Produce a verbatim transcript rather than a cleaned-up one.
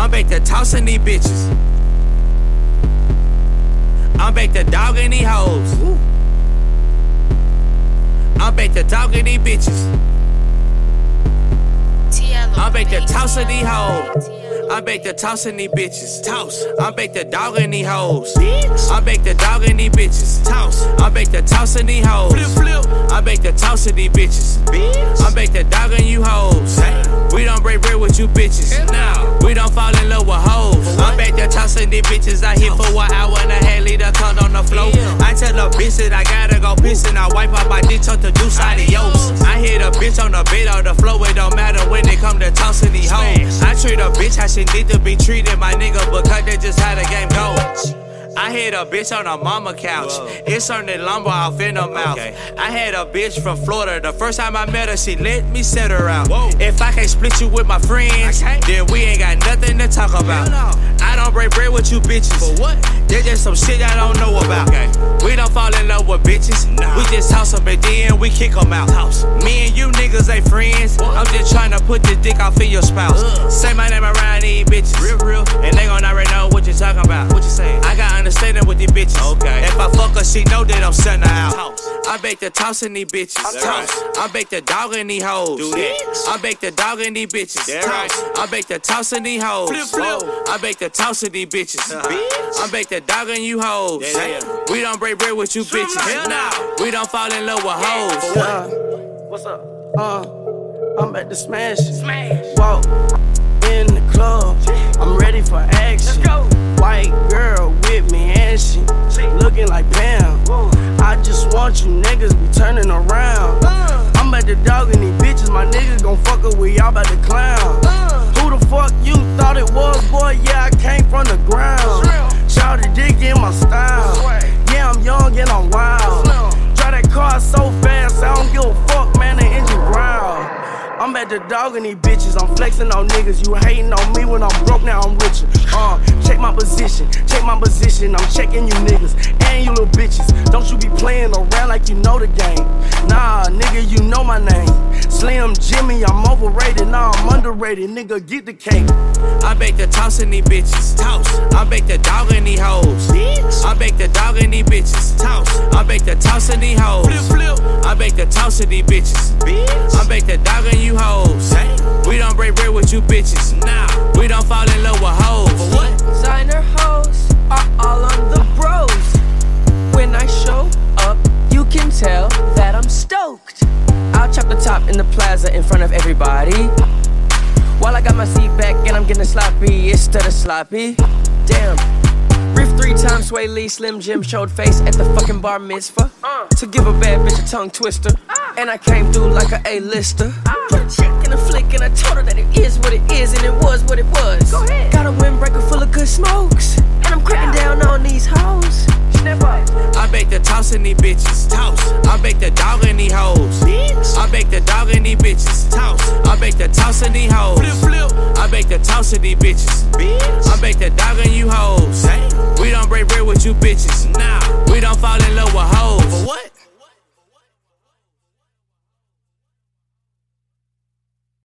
I'm back to tossing these bitches. I'm back to dogging these hoes. Woo. I'm back to dogging these bitches. I'm back to tossing these hoes. I'm back to tossing these bitches. Toss. I'm back to dogging these hoes. I'm back to dogging these bitches. Toss. I'm back to tossing these hoes. Flip, flip. I'm back to tossing these bitches. Bitch. I'm back to dogging you hoes. Hey. We don't break bread with you bitches. Now we don't fall in love with hoes. I'm back to tossing these bitches. I hit for an hour and a half, leave the cunt on the floor. Yeah. I tell the bitch that I gotta go piss and I wipe out my dick, tuck the deuce adios. I hit a bitch on the bed or the floor. It don't matter when it come to tossing these hoes. I treat a bitch how she need to be treated, my nigga, because that's just how the game goes. I hit a bitch on a mama couch. Whoa. It's on the lumber off in her mouth. Okay. I had a bitch from Florida. The first time I met her, she let me set her out. Whoa. If I can't split you with my friends, then we ain't got nothing to talk about. No. I don't break bread with you bitches. For what? There's just some shit I don't know about. Okay. We don't fall in love with bitches. Nah. We just toss them and then we kick them out. House. Me and you niggas ain't friends. What? I'm just trying to put this dick off in your spouse. Ugh. Say my name around these bitches. Real, real. And they gon' already know what you talking about. What you saying? I got understanding with these bitches. Okay. If I fuck her, she know that I'm sending her out. Toss. I back to tossing these bitches. Toss. Right. I back to dogging these hoes. Do that. I back to dogging these bitches. Right. I back to tossing these hoes. Flip, flip. I back to tossing these bitches. Uh-huh. I back to dogging you hoes. Yeah, yeah. We don't break bread with you Shoot bitches. Hell nah. We don't fall in love with hoes. Uh, What's up? Uh, I'm back to smash it. Smash. Walk in the club. I'm ready for action. Let's go. White girl with me and she looking like Pam. I just want you niggas be turning around. I'm at the dog and these bitches, my niggas gon' fuck up with y'all about to clown. Who the fuck you thought it was, boy? Yeah, I came from the ground. Shout the dick in my style. Yeah, I'm young and I'm wild. Drive that car so fast, I don't give a fuck, man, the engine growl. I'm at the dog and these bitches, I'm flexing on niggas. You hating on me when I'm broke, now I'm richer. Uh, check my position, check my position. I'm checking you niggas and you little bitches. Don't you be playing around like you know the game. Nah, nigga, you know my name. Slim Jimmy, I'm overrated, nah, I'm underrated. Nigga, get the cake. I back to tossing these bitches. Toss. I back to dogging these hoes. Bitch. I back to dogging these bitches. Toss. I back to tossing these hoes. Flip, flip. I back to tossing these bitches. Bitch. I back to dogging you hoes. Hey. We don't break bread with you bitches. Nah. We don't fall in love with hoes. For what? Designer hoes are all on the bros. When I show up, you can tell that I'm stoked. I'll chop the top in the plaza in front of everybody. While I got my seat back and I'm getting sloppy instead of sloppy. Damn. Riff three times, Sway Lee, Slim Jim showed face at the fucking bar mitzvah. Uh. To give a bad bitch a tongue twister. Uh. And I came through like a A-lister. Uh. Put a chick in a flick and I told her that it is what it is and it was what it was. Go ahead. Got a windbreaker full of good smokes. And I'm cracking yeah. down on these hoes. I back to tossing these bitches. Toss. I back to dogging these hoes. Bitch. I back to dogging these bitches. Toss. I back to tossing these hoes. Flip, flip. I back to tossing these bitches. Bitch. I back to dogging you hoes. Hey. We don't break bread with you bitches.